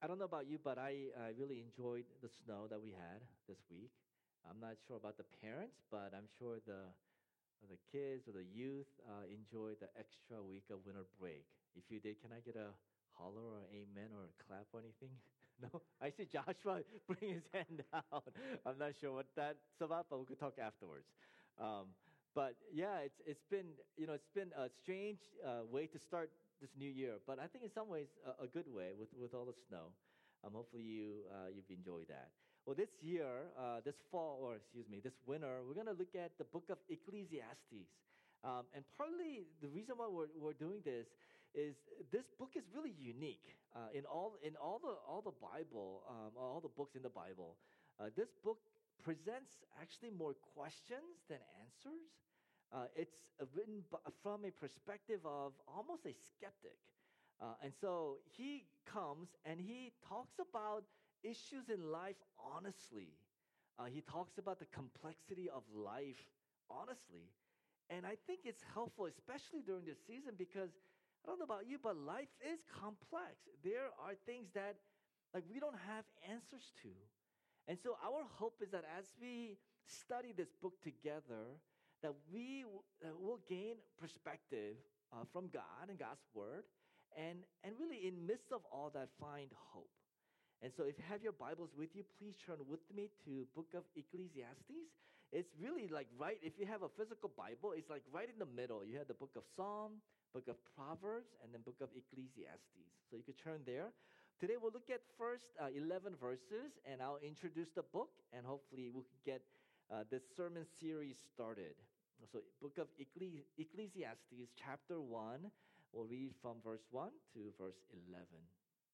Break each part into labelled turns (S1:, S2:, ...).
S1: I don't know about you, but I really enjoyed the snow that we had this week. I'm not sure about the parents, but I'm sure the kids or the youth enjoyed the extra week of winter break. If you did, can I get a holler or amen or a clap or anything? No? I see Joshua bring his hand down. I'm not sure what that's about, but we could talk afterwards. Um, but yeah, it's been it's been a strange way to start this new year, but I think in some ways a good way with all the snow. Hopefully you've enjoyed that. Well, this year, this fall, or excuse me, this winter, we're going to look at the book of Ecclesiastes. And partly the reason why we're doing this is this book is really unique in all the Bible, all the books in the Bible. This book presents actually more questions than answers. It's written from a perspective of almost a skeptic. And so he comes and he talks about issues in life honestly. He talks about the complexity of life honestly. And I think it's helpful, especially during this season, because I don't know about you, but life is complex. There are things that we don't have answers to. And so our hope is that as we study this book together, that we will gain perspective from God and God's word, and really in midst of all that find hope. And so if you have your Bibles with you, please turn with me to book of Ecclesiastes. It's really like right, if you have a physical Bible, it's like right in the middle. You have the book of Psalm, book of Proverbs, and then book of Ecclesiastes. So you could turn there. Today we'll look at first 11 verses, and I'll introduce the book, and hopefully we can get this sermon series started. So book of Ecclesiastes, chapter 1, we'll read from verse 1 to verse 11.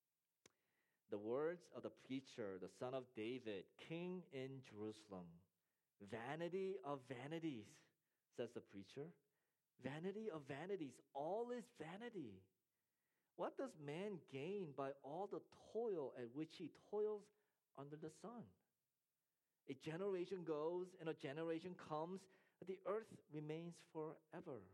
S1: The words of the preacher, the son of David, king in Jerusalem. Vanity of vanities, says the preacher. Vanity of vanities, all is vanity. What does man gain by all the toil at which he toils under the sun? A generation goes and a generation comes, but the earth remains forever.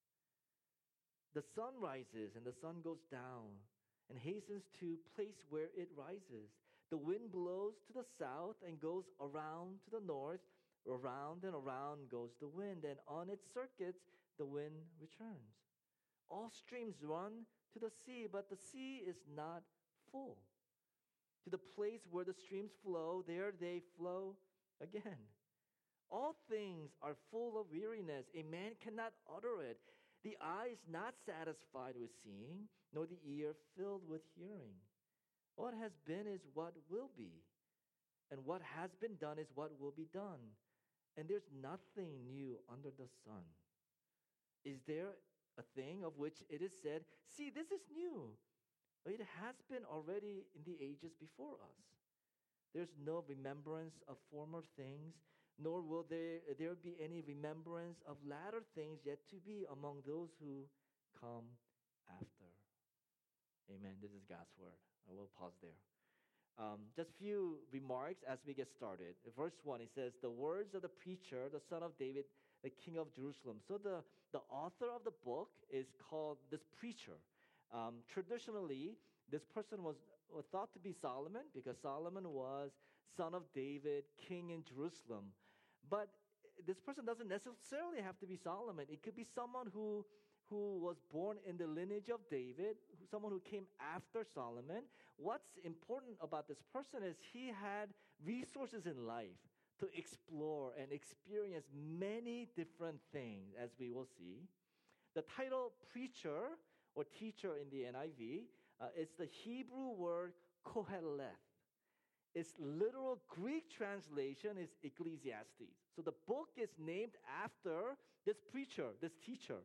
S1: The sun rises and the sun goes down and hastens to place where it rises. The wind blows to the south and goes around to the north. Around and around goes the wind, and on its circuits the wind returns. All streams run to the sea, but the sea is not full. To the place where the streams flow, there they flow again. All things are full of weariness. A man cannot utter it. The eye is not satisfied with seeing, nor the ear filled with hearing. What has been is what will be, and what has been done is what will be done. And there's nothing new under the sun. Is there a thing of which it is said, "See, this is new"? It has been already in the ages before us. There's no remembrance of former things, nor will there be any remembrance of latter things yet to be among those who come after. Amen. This is God's word. I will pause there. Just a few remarks as we get started. Verse 1, it says, the words of the preacher, the son of David, the king of Jerusalem. So the author of the book is called this preacher. Traditionally, this person was thought to be Solomon because Solomon was son of David, king in Jerusalem. But this person doesn't necessarily have to be Solomon. It could be someone who was born in the lineage of David, someone who came after Solomon. What's important about this person is he had resources in life to explore and experience many different things, as we will see. The title preacher or teacher in the NIV is the Hebrew word koheleth. Its literal Greek translation is Ecclesiastes. So the book is named after this preacher, this teacher.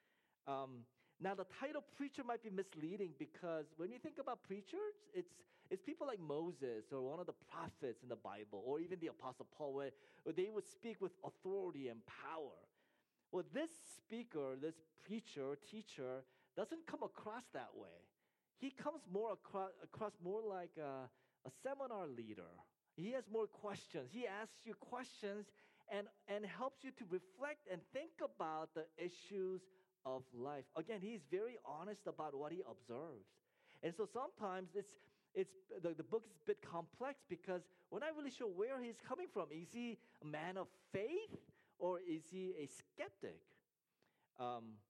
S1: Now, the title preacher might be misleading because when you think about preachers, it's people like Moses or one of the prophets in the Bible or even the Apostle Paul where they would speak with authority and power. Well, this speaker, this preacher, teacher, doesn't come across that way. He comes more across more like a seminar leader. He has more questions. He asks you questions and helps you to reflect and think about the issues of life. Again, he's very honest about what he observes. And so sometimes the book is a bit complex because we're not really sure where he's coming from. Is he a man of faith or is he a skeptic? Um,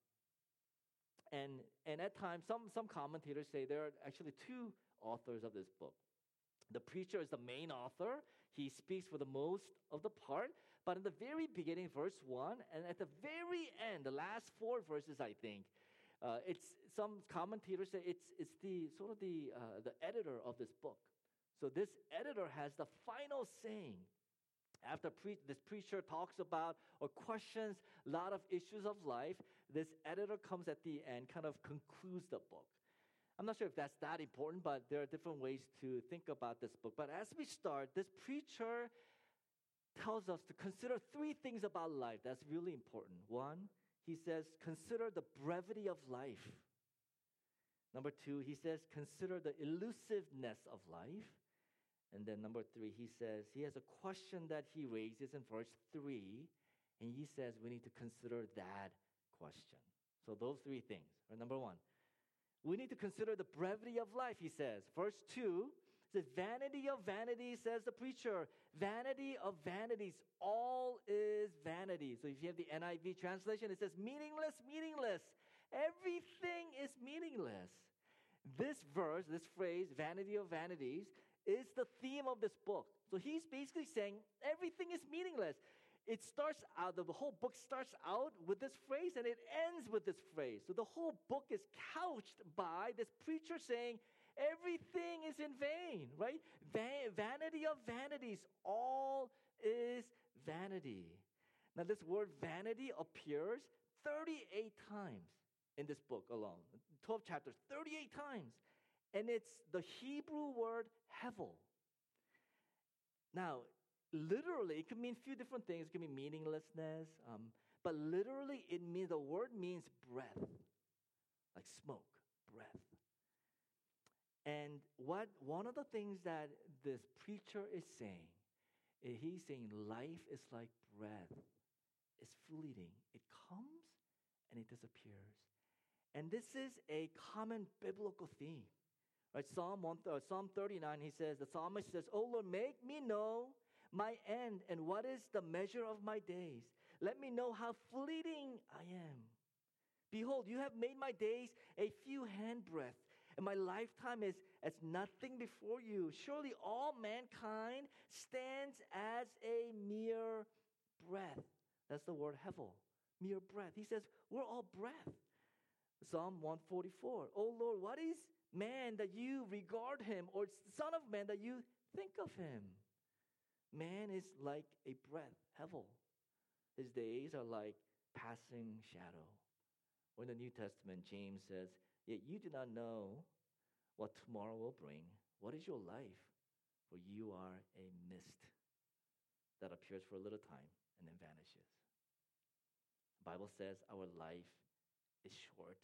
S1: and at times, some commentators say there are actually two authors of this book. The preacher is the main author. He speaks for the most of the part. But in the very beginning, verse 1, and at the very end, the last 4 verses, I think, it's some commentators say it's the sort of the editor of this book. So this editor has the final saying. After this preacher talks about or questions a lot of issues of life, this editor comes at the end, kind of concludes the book. I'm not sure if that's that important, but there are different ways to think about this book. But as we start, this preacher tells us to consider 3 things about life that's really important. 1, he says, consider the brevity of life. Number 2, he says, consider the elusiveness of life. And then number 3, he says, he has a question that he raises in verse 3, and he says we need to consider that question. So those 3 things. Right? Number 1, we need to consider the brevity of life, he says. Verse 2 says, vanity of vanities, says the preacher. Vanity of vanities, all is vanity. So if you have the NIV translation, it says meaningless, meaningless. Everything is meaningless. This verse, this phrase, vanity of vanities, is the theme of this book. So he's basically saying everything is meaningless. It starts out, the whole book starts out with this phrase and it ends with this phrase. So the whole book is couched by this preacher saying everything is in vain, right? Vanity of vanities, all is vanity. Now this word vanity appears 38 times in this book alone. 12 chapters, 38 times. And it's the Hebrew word hevel. Now, literally, it could mean a few different things. It could mean meaninglessness. But literally, the word means breath, like smoke, breath. And one of the things that this preacher is saying, he's saying life is like breath. It's fleeting. It comes and it disappears. And this is a common biblical theme. Right? Psalm 39, the psalmist says, "Oh Lord, make me know my end and what is the measure of my days. Let me know how fleeting I am. Behold, you have made my days a few handbreadth, and my lifetime is as nothing before you. Surely all mankind stands as a mere breath." That's the word hevel, mere breath. He says, we're all breath. Psalm 144, "Oh Lord, what is man that you regard him, or son of man that you think of him? Man is like a breath, hevel. His days are like passing shadow." Or in the New Testament, James says, "Yet you do not know what tomorrow will bring. What is your life? For you are a mist that appears for a little time and then vanishes." The Bible says our life is short.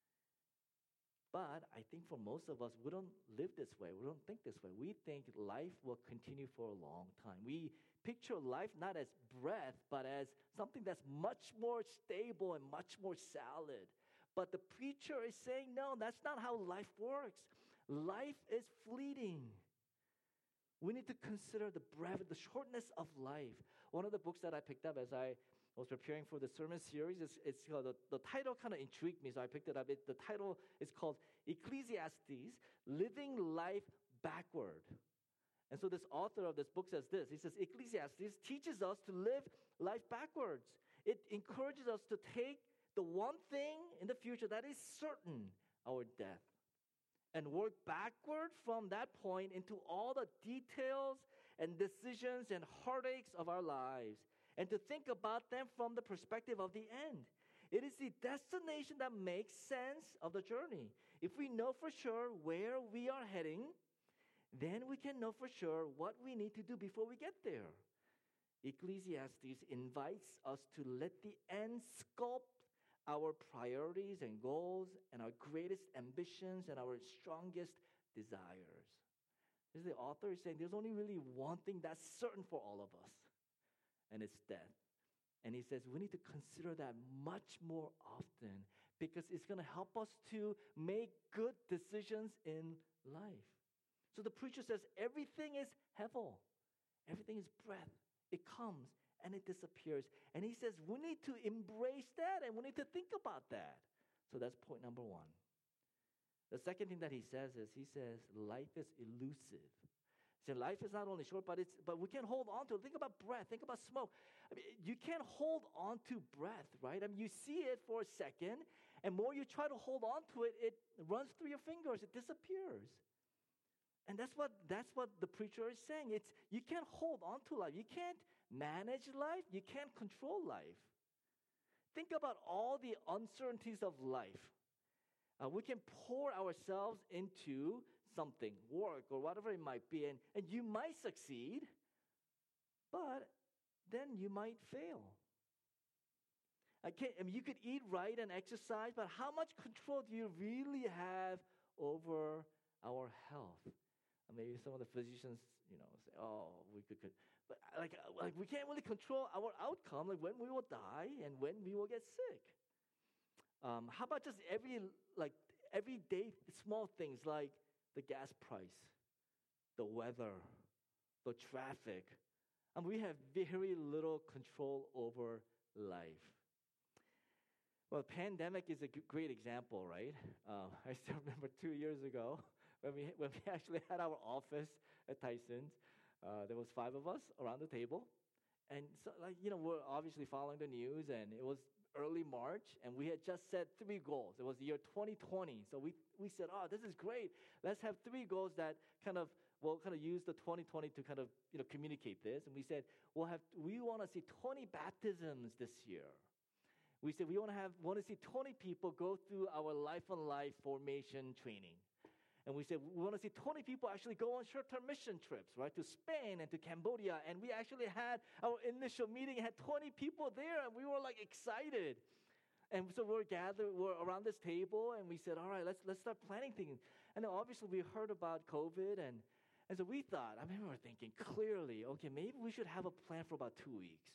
S1: But I think for most of us, we don't live this way. We don't think this way. We think life will continue for a long time. We picture life not as breath, but as something that's much more stable and much more solid. But the preacher is saying, no, that's not how life works. Life is fleeting. We need to consider the brevity, the shortness of life. One of the books that I picked up as I was preparing for the sermon series, it's called, the title kind of intrigued me, so I picked it up. The title is called Ecclesiastes, Living Life Backward. And so this author of this book says this. He says, Ecclesiastes teaches us to live life backwards. It encourages us to take the one thing in the future that is certain, our death, and work backward from that point into all the details and decisions and heartaches of our lives, and to think about them from the perspective of the end. It is the destination that makes sense of the journey. If we know for sure where we are heading, then we can know for sure what we need to do before we get there. Ecclesiastes invites us to let the end sculpt our priorities and goals and our greatest ambitions and our strongest desires. This is the author is saying there's only really one thing that's certain for all of us, and it's death. And he says we need to consider that much more often because it's going to help us to make good decisions in life. So the preacher says everything is hevel. Everything is breath. It comes and it disappears. And he says we need to embrace that and we need to think about that. So that's point number one. The second thing that he says is, he says, life is elusive. So life is not only short, but we can't hold on to it. Think about breath. Think about smoke. I mean, you can't hold on to breath, right? I mean, you see it for a second, and more you try to hold on to it, it runs through your fingers. It disappears. And that's what the preacher is saying. It's you can't hold on to life. You can't manage life. You can't control life. Think about all the uncertainties of life. We can pour ourselves into something, work or whatever it might be, and you might succeed, but then you might fail. You could eat right and exercise, but how much control do you really have over our health? Maybe some of the physicians, say, "Oh, we could," but like we can't really control our outcome, like when we will die and when we will get sick. How about just everyday small things like the gas price, the weather, the traffic? And we have very little control over life. Well, pandemic is a great example, right? I still remember 2 years ago when we actually had our office at Tyson's. There was 5 of us around the table, and so we're obviously following the news, and it was early March, and we had just set 3 goals. It was the year 2020. So we said, "Oh, this is great. Let's have 3 goals that we'll use the 2020 to communicate this." And we said, we want to see 20 baptisms this year. We said we want to see 20 people go through our Life on Life formation training. And we said we want to see 20 people actually go on short-term mission trips, right, to Spain and to Cambodia. And we actually had our initial meeting, had 20 people there, and we were excited. And so we're around this table, and we said, all right, let's start planning things. And then obviously we heard about COVID, and so we thought, I remember thinking clearly, okay, maybe we should have a plan for about 2 weeks.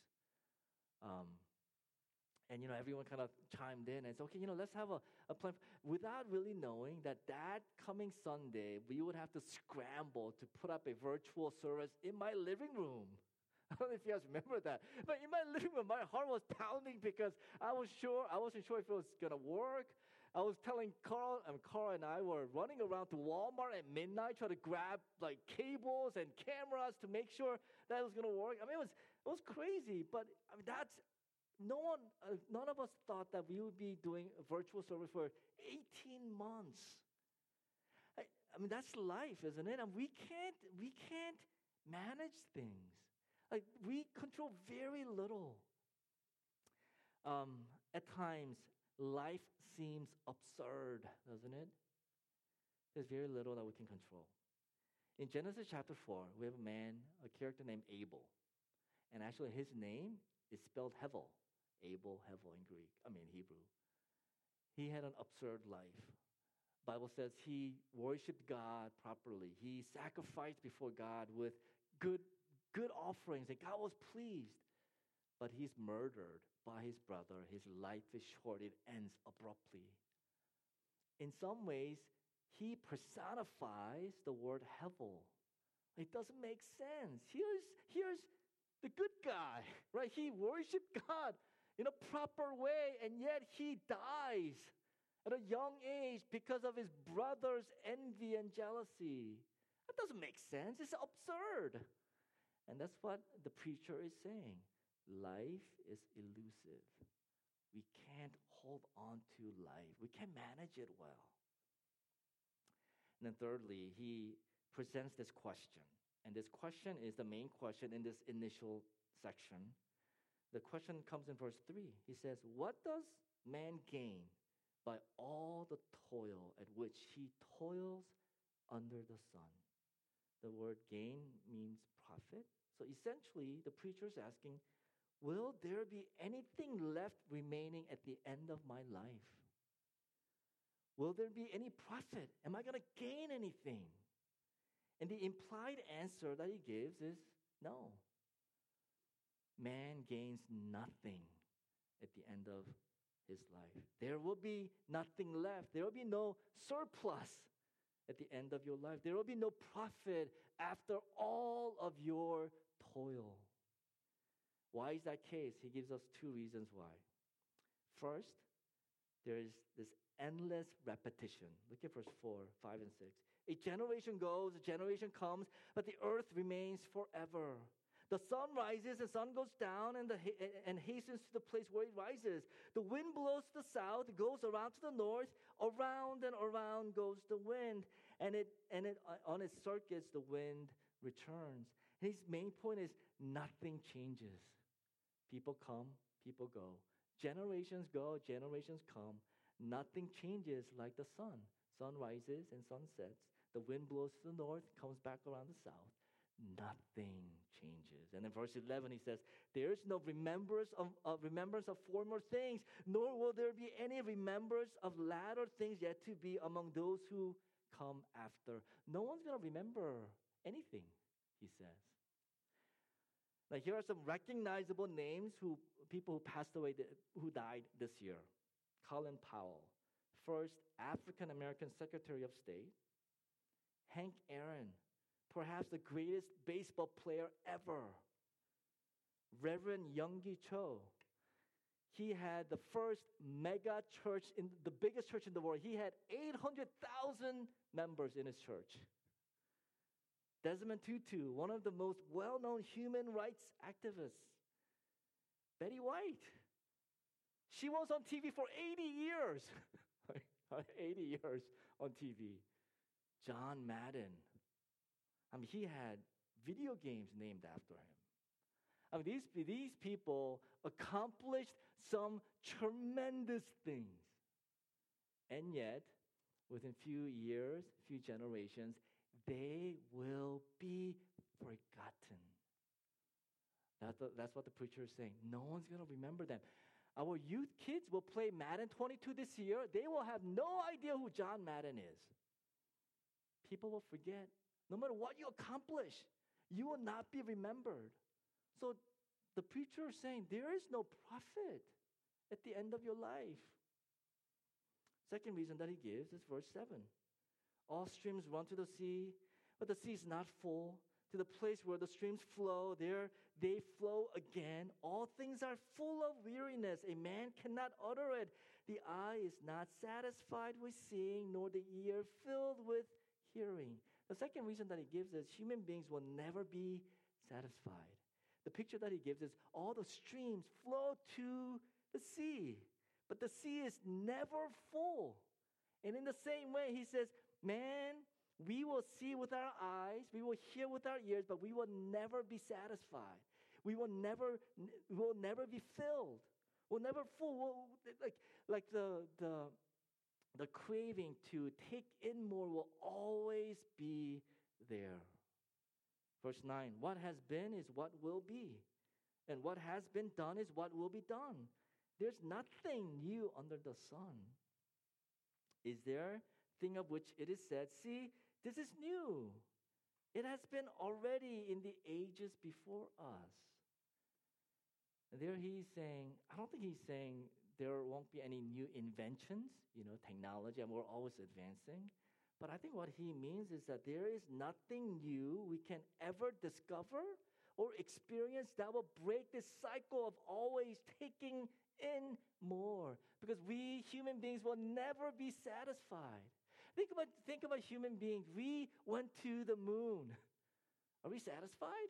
S1: And, everyone kind of chimed in and said, okay, let's have a plan. Without really knowing that coming Sunday, we would have to scramble to put up a virtual service in my living room. I don't know if you guys remember that. But in my living room, my heart was pounding because I wasn't sure if it was going to work. I was telling Carl and I were running around to Walmart at midnight trying to grab cables and cameras to make sure that it was going to work. I mean, it was crazy, but none of us thought that we would be doing a virtual service for 18 months. I mean, that's life, isn't it? And we can't manage things. We control very little. At times, life seems absurd, doesn't it? There's very little that we can control. In Genesis chapter 4, we have a character named Abel. And actually his name is spelled Hevel. Abel, Hevel in Hebrew. He had an absurd life. Bible says he worshiped God properly. He sacrificed before God with good offerings, and God was pleased. But he's murdered by his brother. His life is short. It ends abruptly. In some ways, he personifies the word Hevel. It doesn't make sense. Here's the good guy, right? He worshiped God in a proper way, and yet he dies at a young age because of his brother's envy and jealousy. That doesn't make sense. It's absurd. And that's what the preacher is saying. Life is elusive. We can't hold on to life. We can't manage it well. And then thirdly, he presents this question. And this question is the main question in this initial section. The question comes in verse 3. He says, what does man gain by all the toil at which he toils under the sun? The word gain means profit. So essentially, the preacher is asking, will there be anything left remaining at the end of my life? Will there be any profit? Am I going to gain anything? And the implied answer that he gives is no. Man gains nothing at the end of his life. There will be nothing left. There will be no surplus at the end of your life. There will be no profit after all of your toil. Why is that case? He gives us two reasons why. First, there is this endless repetition. Look at verse 4, 5, and 6. A generation goes, a generation comes, but the earth remains forever. The sun rises and sun goes down and hastens to the place where it rises. The wind blows to the south, it goes around to the north, around and around goes the wind, and on its circuits the wind returns. And his main point is nothing changes. People come, people go. Generations go, generations come. Nothing changes like the sun. Sun rises and sun sets. The wind blows to the north, comes back around the south. Nothing changes. And in verse 11 he says, there is no remembrance of former things, nor will there be any remembrance of latter things yet to be among those who come after. No one's going to remember anything, he says. Now here are some recognizable names people who passed away, who died this year. Colin Powell, first African American Secretary of State. Hank Aaron, perhaps the greatest baseball player ever. Reverend Youngie Cho. He had the first mega church, the biggest church in the world. He had 800,000 members in his church. Desmond Tutu, one of the most well-known human rights activists. Betty White. She was on TV for 80 years. 80 years on TV. John Madden. He had video games named after him. These people accomplished some tremendous things. And yet, within few years, few generations, they will be forgotten. That's what the preacher is saying. No one's going to remember them. Our youth kids will play Madden 22 this year. They will have no idea who John Madden is. People will forget. No matter what you accomplish, you will not be remembered. So the preacher is saying there is no profit at the end of your life. Second reason that he gives is verse 7. All streams run to the sea, but the sea is not full. To the place where the streams flow, there they flow again. All things are full of weariness. A man cannot utter it. The eye is not satisfied with seeing, nor the ear filled with hearing. The second reason that he gives is human beings will never be satisfied. The picture that he gives is all the streams flow to the sea, but the sea is never full. And in the same way, he says, man, we will see with our eyes, we will hear with our ears, but we will never be satisfied. We will never be filled. We'll never full. Like the craving to take in more will always be there. Verse 9, what has been is what will be, and what has been done is what will be done. There's nothing new under the sun. Is there thing of which it is said, see, this is new. It has been already in the ages before us. And there he's saying, I don't think he's saying there won't be any new inventions, technology, and we're always advancing. But I think what he means is that there is nothing new we can ever discover or experience that will break this cycle of always taking in more. Because we human beings will never be satisfied. Think about human beings. We went to the moon. Are we satisfied?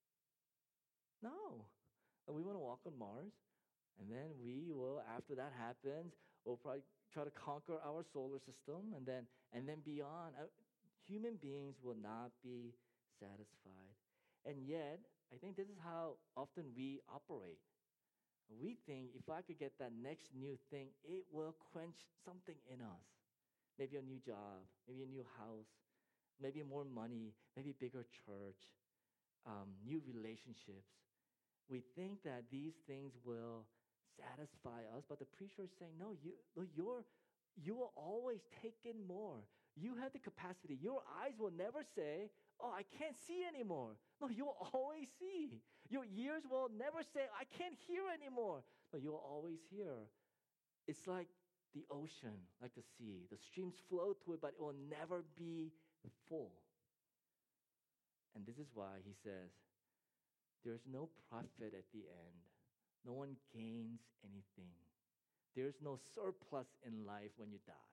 S1: No. We want to walk on Mars. And then we will, after that happens, we'll probably try to conquer our solar system and then beyond. Human beings will not be satisfied. And yet, I think this is how often we operate. We think if I could get that next new thing, it will quench something in us. Maybe a new job, maybe a new house, maybe more money, maybe a bigger church, new relationships. We think that these things will satisfy us, but the preacher is saying, no, you will always take in more. You have the capacity. Your eyes will never say, oh, I can't see anymore. No, you will always see. Your ears will never say, I can't hear anymore. No, you will always hear. It's like the ocean, like the sea. The streams flow to it, but it will never be full. And this is why he says, there's no profit at the end. No one gains anything. There's no surplus in life when you die.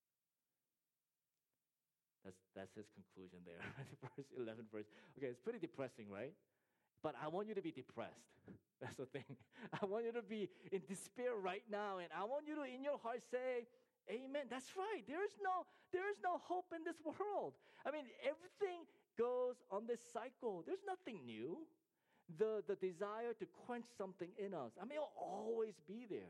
S1: That's his conclusion there. Verse 11 verse. Okay, it's pretty depressing, right? But I want you to be depressed. That's the thing. I want you to be in despair right now. And I want you to, in your heart, say, amen. That's right. There is no hope in this world. I mean, everything goes on this cycle. There's nothing new. The desire to quench something in us, I mean, it'll always be there.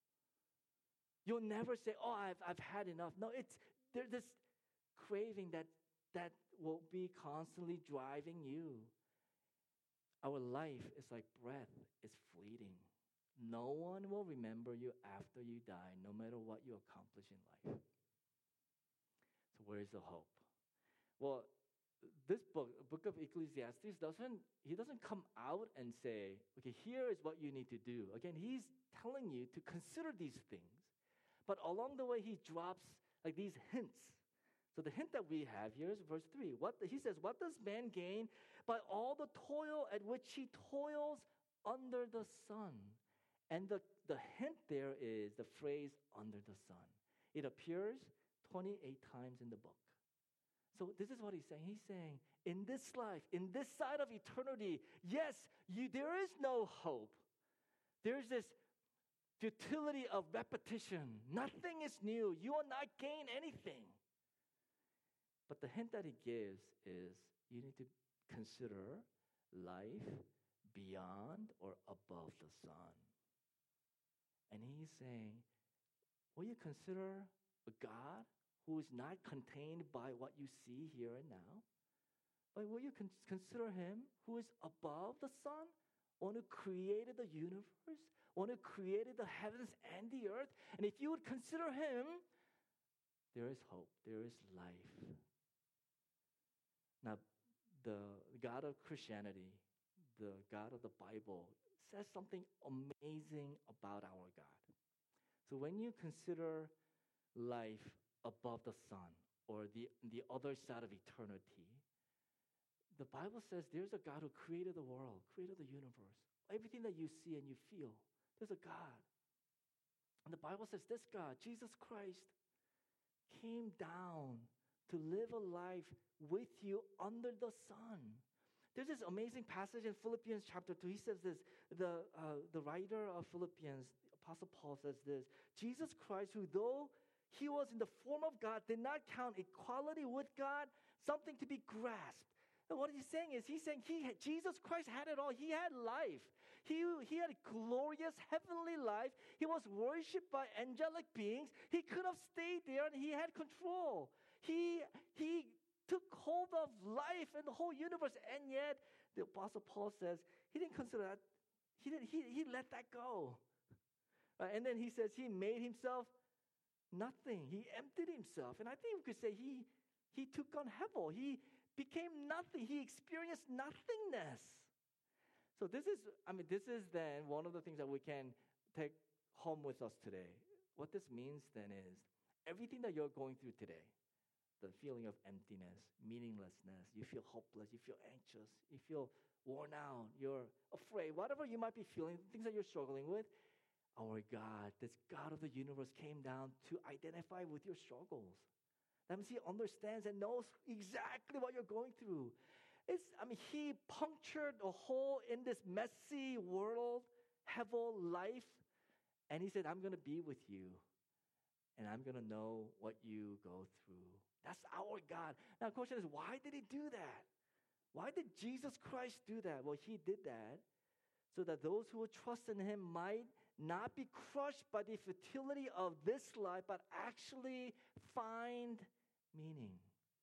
S1: You'll never say, oh, I've had enough. No, there's this craving that will be constantly driving you. Our life is like breath, it's fleeting. No one will remember you after you die, no matter what you accomplish in life. So where is the hope? Well, this book of Ecclesiastes, doesn't come out and say, okay, here is what you need to do. Again, he's telling you to consider these things. But along the way, he drops like these hints. So the hint that we have here is verse 3. He says, what does man gain by all the toil at which he toils under the sun? And the hint there is the phrase under the sun. It appears 28 times in the book. So this is what he's saying. He's saying, in this life, in this side of eternity, yes, there is no hope. There's this futility of repetition. Nothing is new. You will not gain anything. But the hint that he gives is you need to consider life beyond or above the sun. And he's saying, will you consider a God who is not contained by what you see here and now? But will you consider him who is above the sun, one who created the universe, one who created the heavens and the earth? And if you would consider him, there is hope, there is life. Now, the God of Christianity, the God of the Bible, says something amazing about our God. So when you consider life above the sun or the other side of eternity, the Bible says there's a God who created the world, created the universe. Everything that you see and you feel, there's a God. And the Bible says this God, Jesus Christ, came down to live a life with you under the sun. There's this amazing passage in Philippians chapter 2. He says this, the writer of Philippians, Apostle Paul says this, Jesus Christ, who though he was in the form of God, did not count equality with God something to be grasped. And what he's saying is, Jesus Christ had it all. He had life. He had a glorious heavenly life. He was worshipped by angelic beings. He could have stayed there and he had control. He took hold of life and the whole universe. And yet, the Apostle Paul says, he didn't consider that. He let that go. And then he says, he made himself nothing. He emptied himself. And I think we could say he took on Hevel. He became nothing. He experienced nothingness. So this is then one of the things that we can take home with us today. What this means then is everything that you're going through today, the feeling of emptiness, meaninglessness, you feel hopeless, you feel anxious, you feel worn out, you're afraid, whatever you might be feeling, things that you're struggling with, our God, this God of the universe came down to identify with your struggles. That means he understands and knows exactly what you're going through. He punctured a hole in this messy world, Hevel life, and he said, I'm going to be with you, and I'm going to know what you go through. That's our God. Now, the question is, why did he do that? Why did Jesus Christ do that? Well, he did that so that those who would trust in him might not be crushed by the futility of this life, but actually find meaning.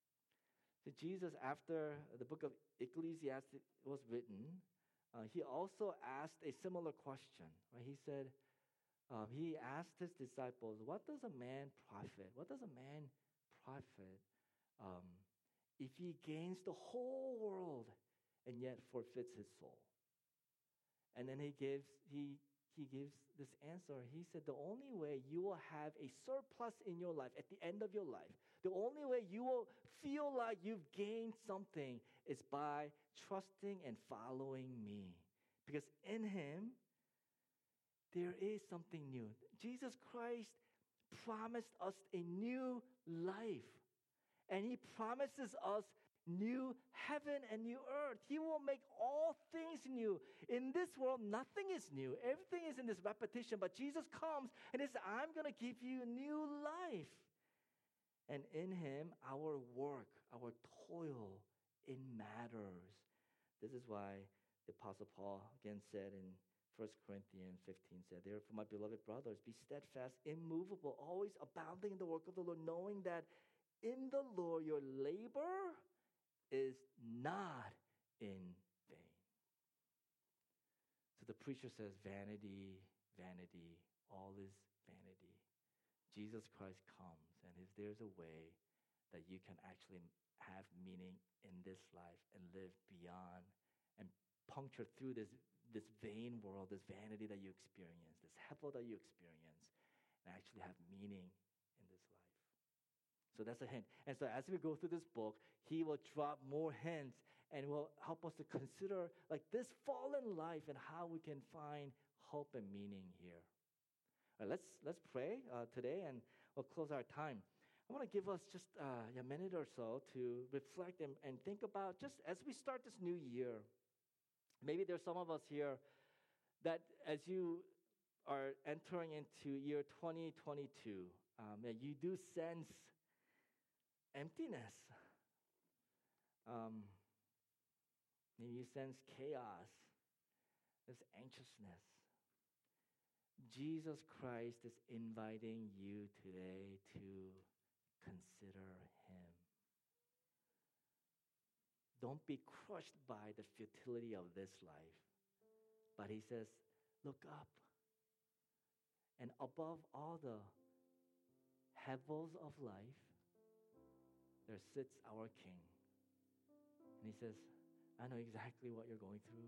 S1: So Jesus, after the book of Ecclesiastes was written, he also asked a similar question. Right? He said, he asked his disciples, what does a man profit? What does a man profit if he gains the whole world and yet forfeits his soul? And then he he gives this answer. He said, the only way you will have a surplus in your life, at the end of your life, the only way you will feel like you've gained something is by trusting and following me. Because in him, there is something new. Jesus Christ promised us a new life. And he promises us new heaven and new earth. He will make all things new. In this world, nothing is new. Everything is in this repetition. But Jesus comes and he says, I'm going to give you new life. And in him, our work, our toil, it matters. This is why the Apostle Paul again said in 1 Corinthians 15, said, therefore, my beloved brothers, be steadfast, immovable, always abounding in the work of the Lord, knowing that in the Lord your labor is not in vain. So the preacher says, vanity, vanity, all is vanity. Jesus Christ comes, and if there's a way that you can actually have meaning in this life and live beyond and puncture through this vain world, this vanity that you experience, this hevel that you experience, and actually have meaning in this life. So that's a hint. And so as we go through this book, he will drop more hints and will help us to consider like this fallen life and how we can find hope and meaning here. All right, let's pray today, and we'll close our time. I want to give us just a minute or so to reflect and think about, just as we start this new year, maybe there's some of us here that as you are entering into year 2022, that you do sense emptiness. Maybe you sense chaos, this anxiousness. Jesus Christ is inviting you today to consider him. Don't be crushed by the futility of this life. But he says, look up. And above all the hevels of life, there sits our King. And he says, I know exactly what you're going through.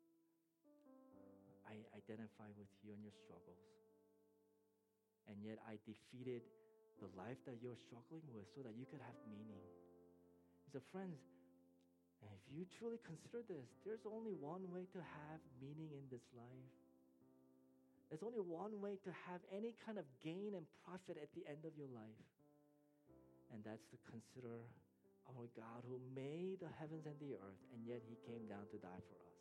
S1: I identify with you and your struggles. And yet I defeated the life that you're struggling with so that you could have meaning. So friends, if you truly consider this, there's only one way to have meaning in this life. There's only one way to have any kind of gain and profit at the end of your life. And that's to consider our God who made the heavens and the earth, and yet he came down to die for us.